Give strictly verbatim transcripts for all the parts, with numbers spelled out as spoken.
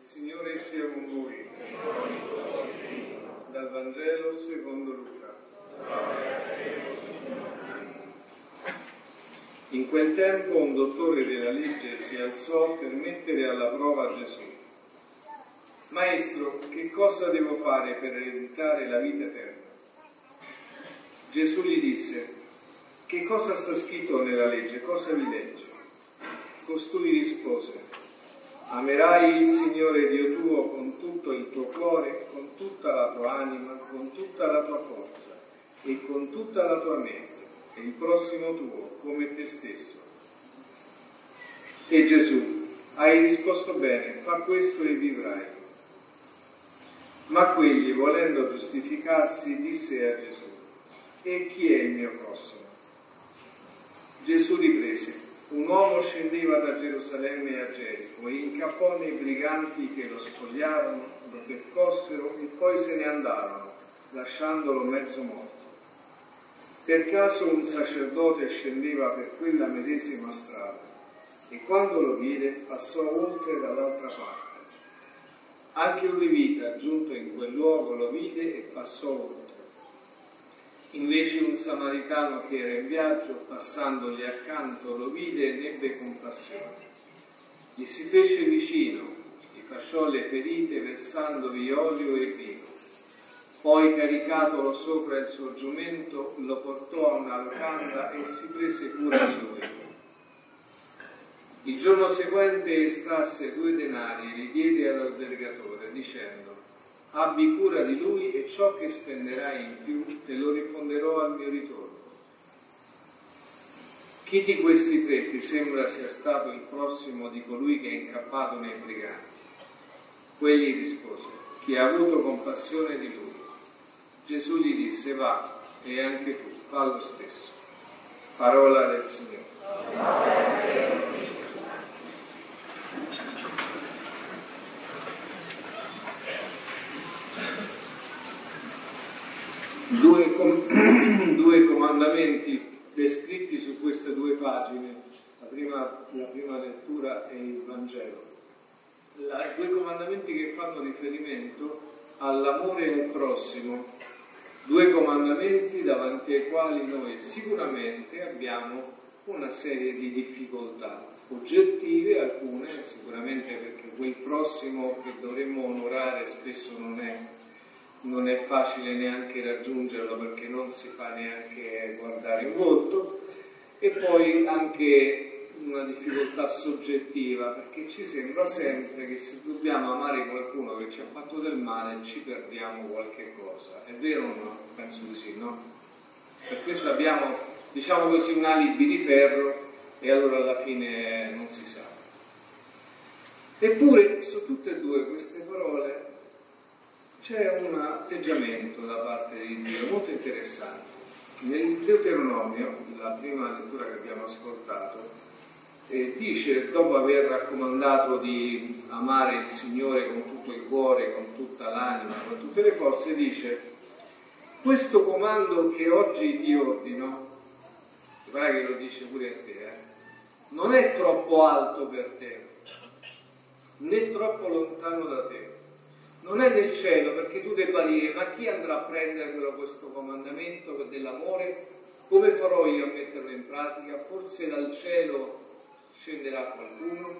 Signore sia con voi. Dal Vangelo secondo Luca. In quel tempo un dottore della legge si alzò per mettere alla prova Gesù. Maestro, che cosa devo fare per ereditare la vita eterna? Gesù gli disse: che cosa sta scritto nella legge? Cosa vi legge? Costui rispose: amerai il Signore Dio tuo con tutto il tuo cuore, con tutta la tua anima, con tutta la tua forza e con tutta la tua mente, e il prossimo tuo come te stesso. E Gesù: hai risposto bene, fa questo e vivrai. Ma quegli, volendo giustificarsi, disse a Gesù: e chi è il mio prossimo? Gesù riprese: un uomo scendeva da Gerusalemme a Gerico e incappò nei briganti che lo spogliarono, lo percossero e poi se ne andarono, lasciandolo mezzo morto. Per caso un sacerdote scendeva per quella medesima strada e quando lo vide passò oltre dall'altra parte. Anche un levita, giunto in quel luogo, lo vide e passò oltre. Invece un samaritano che era in viaggio, passandogli accanto, lo vide e ne ebbe compassione. Gli si fece vicino, gli fasciò le ferite versandovi olio e vino. Poi, caricatolo sopra il suo giumento, lo portò a una locanda e si prese cura di lui. Il giorno seguente estrasse due denari e li diede all'albergatore, dicendo: abbi cura di lui e ciò che spenderai in più te lo rifonderò al mio ritorno. Chi di questi tre ti sembra sia stato il prossimo di colui che è incappato nei briganti? Quegli rispose: chi ha avuto compassione di lui. Gesù gli disse: va, e anche tu fa lo stesso. Parola del Signore. Due, com- due comandamenti descritti su queste due pagine, la prima, la prima lettura e il Vangelo. La, due comandamenti che fanno riferimento all'amore al prossimo, due comandamenti davanti ai quali noi sicuramente abbiamo una serie di difficoltà oggettive, alcune sicuramente perché quel prossimo che dovremmo onorare spesso non è non è facile neanche raggiungerlo perché non si fa neanche guardare in volto, e poi anche una difficoltà soggettiva perché ci sembra sempre che se dobbiamo amare qualcuno che ci ha fatto del male ci perdiamo qualche cosa. È vero o no? Penso di sì, no? Per questo abbiamo, diciamo così, un alibi di ferro e allora alla fine non si sa. Eppure su tutte e due queste parole c'è un atteggiamento da parte di Dio molto interessante. Nel Deuteronomio, la prima lettura che abbiamo ascoltato, eh, dice, dopo aver raccomandato di amare il Signore con tutto il cuore, con tutta l'anima, con tutte le forze, dice: questo comando che oggi ti ordino, guarda che lo dice pure a te, eh, non è troppo alto per te, né troppo lontano da te. Non è nel cielo perché tu debba dire: ma chi andrà a prendermelo questo comandamento dell'amore? Come farò io a metterlo in pratica? Forse dal cielo scenderà qualcuno?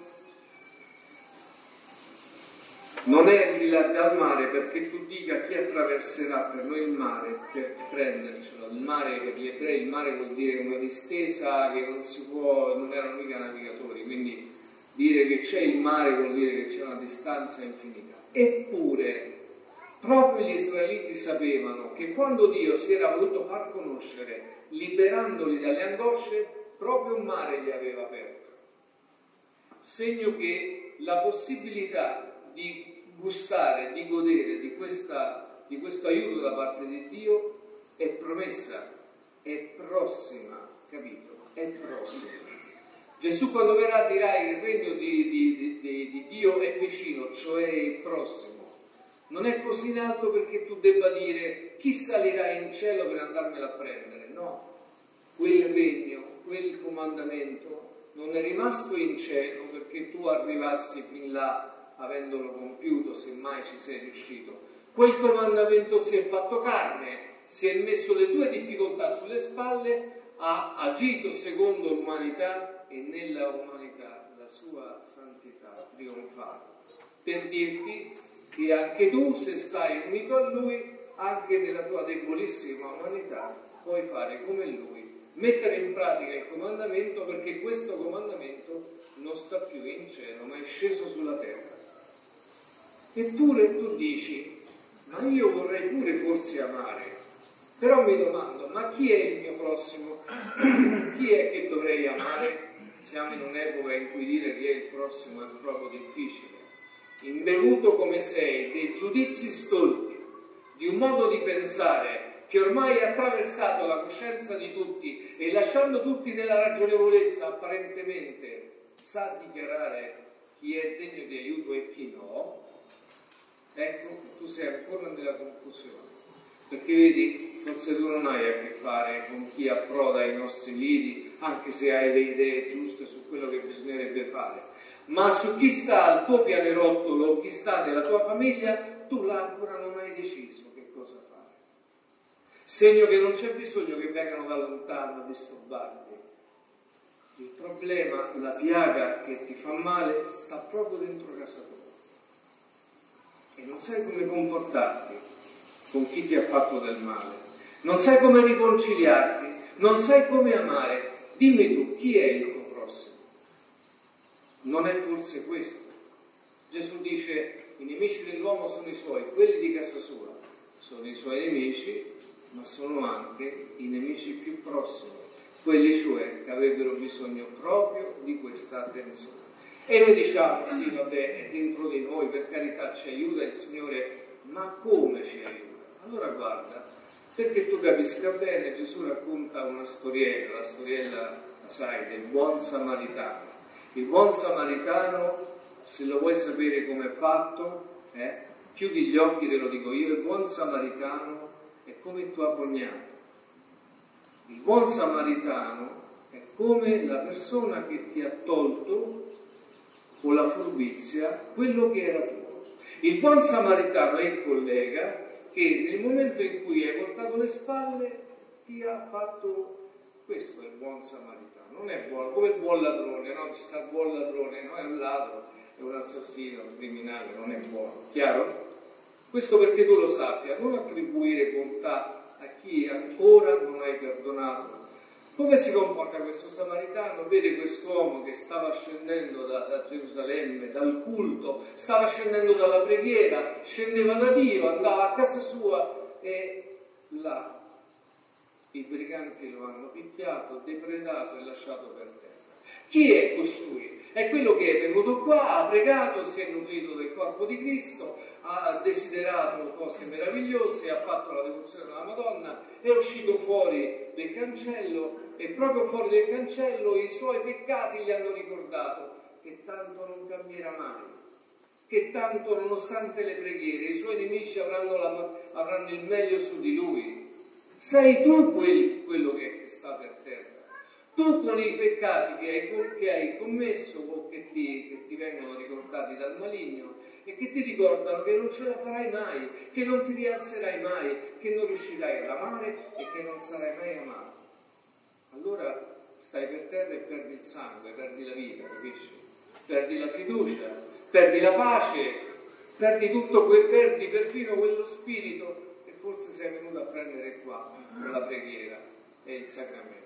Non è di là dal mare perché tu dica: chi attraverserà per noi il mare per prendercelo? Il mare per gli ebrei, il mare vuol dire una distesa che non si può, non erano mica navigatori, quindi dire che c'è il mare vuol dire che c'è una distanza infinita. Eppure, proprio gli israeliti sapevano che quando Dio si era voluto far conoscere, liberandoli dalle angosce, proprio un mare li aveva aperto. Segno che la possibilità di gustare, di godere di, questa, di questo aiuto da parte di Dio è promessa, è prossima, capito? È prossima. Gesù quando verrà dirà: il regno di, di, di, di Dio è vicino, cioè il prossimo. Non è così in alto perché tu debba dire: chi salirà in cielo per andarmelo a prendere? No, quel regno, quel comandamento non è rimasto in cielo perché tu arrivassi fin là avendolo compiuto, se mai ci sei riuscito. Quel comandamento si è fatto carne, si è messo le tue difficoltà sulle spalle, ha agito secondo l'umanità e nella umanità la sua santità trionfale, per dirti che anche tu, se stai unito a Lui, anche nella tua debolissima umanità, puoi fare come Lui, mettere in pratica il comandamento, perché questo comandamento non sta più in cielo, ma è sceso sulla terra. Eppure tu dici, ma io vorrei pure forse amare, però mi domando, ma chi è il mio prossimo? Chi è che dovrei amare? Siamo in un'epoca in cui dire chi è il prossimo è proprio difficile. Imbevuto come sei dei giudizi stolti, di un modo di pensare che ormai ha attraversato la coscienza di tutti e lasciando tutti nella ragionevolezza apparentemente sa dichiarare chi è degno di aiuto e chi no, ecco, tu sei ancora nella confusione, perché vedi, forse tu non hai a che fare con chi approda ai nostri lidi, anche se hai le idee giuste su quello che bisognerebbe fare, ma su chi sta al tuo pianerottolo o chi sta nella tua famiglia, tu là ancora non hai deciso che cosa fare. Segno che non c'è bisogno che vengano da lontano a disturbarti. Il problema, la piaga che ti fa male, sta proprio dentro casa tua. E non sai come comportarti con chi ti ha fatto del male. Non sai come riconciliarti, non sai come amare. Dimmi tu, chi è il tuo prossimo? Non è forse questo? Gesù dice, i nemici dell'uomo sono i suoi, quelli di casa sua sono i suoi nemici, ma sono anche i nemici più prossimi, quelli cioè che avrebbero bisogno proprio di questa attenzione. E noi diciamo, sì, vabbè, è dentro di noi, per carità ci aiuta il Signore, ma come ci aiuta? Allora guarda, perché tu capisca bene, Gesù racconta una storiella, la storiella, la sai, del buon samaritano. Il buon samaritano, se lo vuoi sapere come è fatto, eh, chiudi gli occhi, te lo dico io, il buon samaritano è come il tuo cognato. Il buon samaritano è come la persona che ti ha tolto con la furbizia quello che era tuo. Il buon samaritano è il collega che nel momento in cui hai voltato le spalle ti ha fatto, questo è il buon samaritano. Non è buono, come il buon ladrone, no? Ci sta il buon ladrone, no? È un ladro, è un assassino, un criminale, non è buono. Chiaro? Questo perché tu lo sappia, non attribuire bontà a chi ancora non hai perdonato. Come si comporta questo samaritano? Vede quest'uomo che stava scendendo da, da Gerusalemme, dal culto, stava scendendo dalla preghiera, scendeva da Dio, andava a casa sua e là i briganti lo hanno picchiato, depredato e lasciato per terra. Chi è costui? È quello che è venuto qua, ha pregato, si è nutrito del corpo di Cristo, ha desiderato cose meravigliose, ha fatto la devozione della Madonna, è uscito fuori del cancello e proprio fuori del cancello i suoi peccati gli hanno ricordato che tanto non cambierà mai, che tanto nonostante le preghiere i suoi nemici avranno, la, avranno il meglio su di lui. Sei tu quel, quello che sta per terra. Tu con i peccati che hai, che hai commesso o che ti, che ti vengono ricordati dal maligno e che ti ricordano che non ce la farai mai, che non ti rialzerai mai, che non riuscirai ad amare e che non sarai mai amato. Allora stai per terra e perdi il sangue, perdi la vita, capisci? Perdi la fiducia, perdi la pace, perdi tutto, que- perdi perfino quello spirito che forse sei venuto a prendere qua con la preghiera e il sacramento.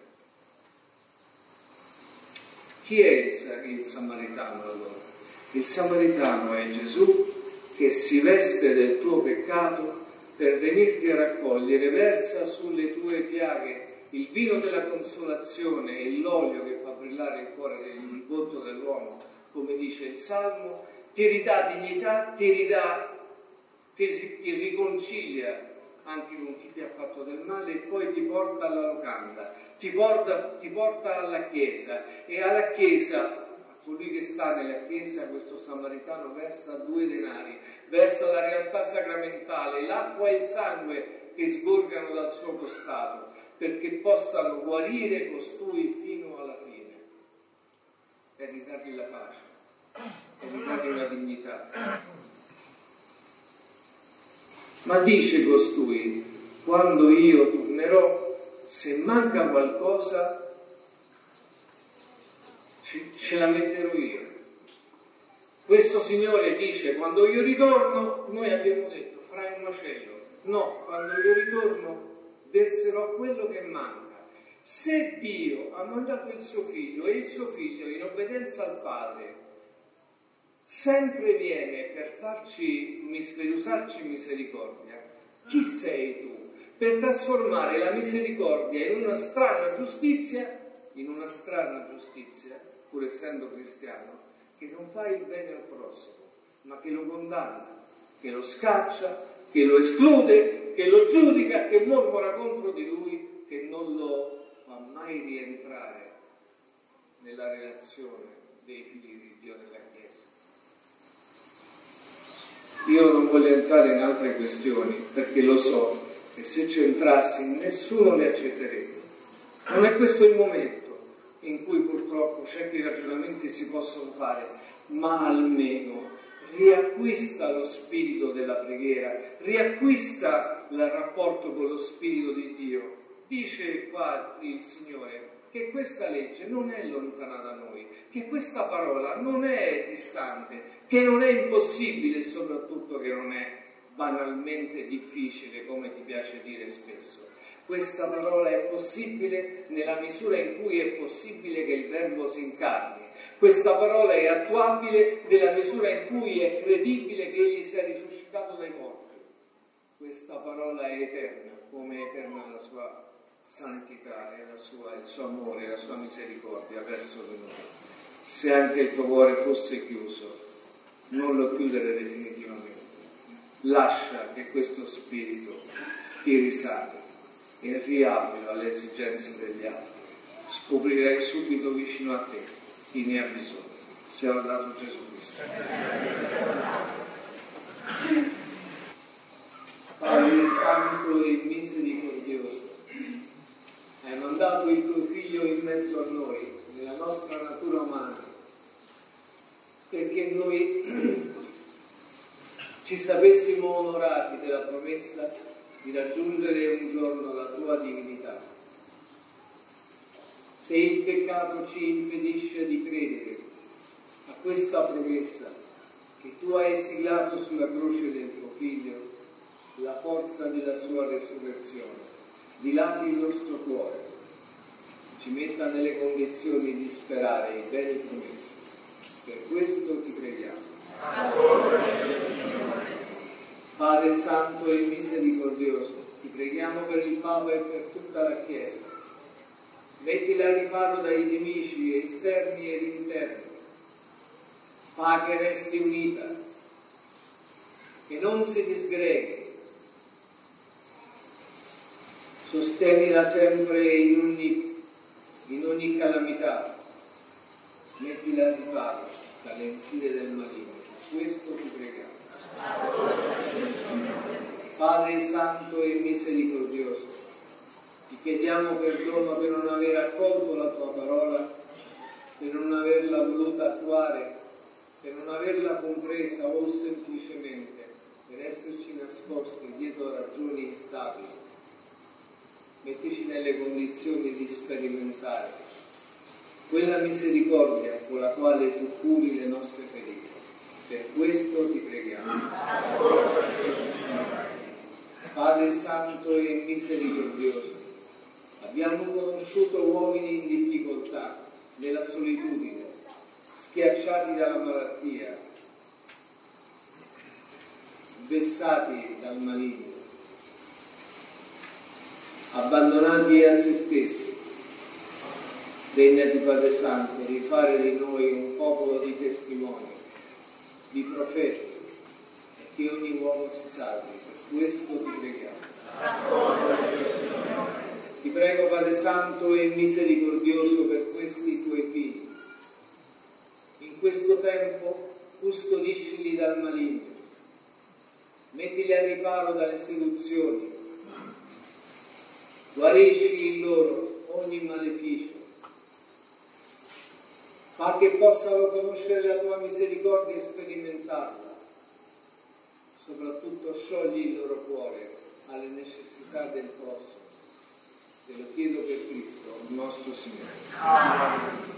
Chi è il, il samaritano allora? Il samaritano è Gesù che si veste del tuo peccato per venirti a raccogliere, versa sulle tue piaghe il vino della consolazione e l'olio che fa brillare il cuore del volto dell'uomo, come dice il Salmo, ti ridà dignità, ti ridà, ti, ti riconcilia anche con chi ti ha fatto del male e poi ti porta alla locanda, ti porta, ti porta alla chiesa e alla chiesa, a colui che sta nella chiesa, questo samaritano versa due denari, versa la realtà sacramentale, l'acqua e il sangue che sgorgano dal suo costato, perché possano guarire costui fino alla fine e ridargli la pace, e non di una dignità. Ma dice costui, quando io tornerò, se manca qualcosa, ce, ce la metterò io. Questo Signore dice, quando io ritorno, noi abbiamo detto, farai un macello. No, quando io ritorno, verserò quello che manca. Se Dio ha mandato il suo figlio e il suo figlio in obbedienza al Padre sempre viene per farci, per usarci misericordia, chi sei tu per trasformare la misericordia in una strana giustizia, in una strana giustizia, pur essendo cristiano, che non fa il bene al prossimo, ma che lo condanna, che lo scaccia, che lo esclude, che lo giudica, che mormora contro di lui, che non lo fa mai rientrare nella relazione dei figli di Dio nella Chiesa. Io non voglio entrare in altre questioni perché lo so che se ci entrassi nessuno le accetterebbe. Non è questo il momento in cui purtroppo certi ragionamenti si possono fare, ma almeno riacquista lo spirito della preghiera, riacquista il rapporto con lo spirito di Dio. Dice qua il Signore che questa legge non è lontana da noi, che questa parola non è distante, che non è impossibile e soprattutto che non è banalmente difficile, come ti piace dire spesso. Questa parola è possibile nella misura in cui è possibile che il Verbo si incarni. Questa parola è attuabile nella misura in cui è credibile che Egli sia risuscitato dai morti. Questa parola è eterna, come è eterna la sua santità e la sua, il suo amore e la sua misericordia verso di noi. Se anche il tuo cuore fosse chiuso, non lo chiudere definitivamente. Lascia che questo spirito ti risali e riapri alle esigenze degli altri. Scoprirai subito vicino a te chi ne ha bisogno. Sia lodato Gesù Cristo. Padre Santo e misericordioso, hai mandato il tuo Figlio in mezzo a noi, nella nostra natura umana, perché noi ci sapessimo onorati della promessa di raggiungere un giorno la tua divinità. Se il peccato ci impedisce di credere a questa promessa che tu hai siglato sulla croce del tuo Figlio, la forza della sua resurrezione dilati il nostro cuore, ci metta nelle condizioni di sperare i beni promessi. Per questo ti preghiamo. Padre Santo e misericordioso, ti preghiamo per il Papa e per tutta la Chiesa. Mettila al riparo dai nemici esterni ed interni. Fa che resti unita, che non si disgreghi. Sostenila sempre in ogni, in ogni calamità. Mettila al riparo dalle insidie del maligno. Questo ti preghiamo. Padre Santo e misericordioso, ti chiediamo perdono per non aver accolto la tua parola, per non averla voluta attuare, per non averla compresa o semplicemente per esserci nascosti dietro ragioni instabili. Mettici nelle condizioni di sperimentare quella misericordia con la quale tu curi le nostre ferite. Per questo ti preghiamo. Padre Santo e misericordioso, abbiamo conosciuto uomini in difficoltà, nella solitudine, schiacciati dalla malattia, vessati dal maligno, abbandonati a se stessi. Degnati, Padre Santo, di fare di noi un popolo di testimoni, di profeti, e che ogni uomo si salvi. Per questo ti preghiamo. Ti prego, Padre Santo e misericordioso, per questi tuoi figli. In questo tempo custodiscili dal maligno, mettili al riparo dalle seduzioni, guarisci in loro ogni maleficio, ma che possano conoscere la tua misericordia e sperimentarla. Soprattutto sciogli il loro cuore alle necessità del prossimo. Te lo chiedo per Cristo, il nostro Signore. Amen.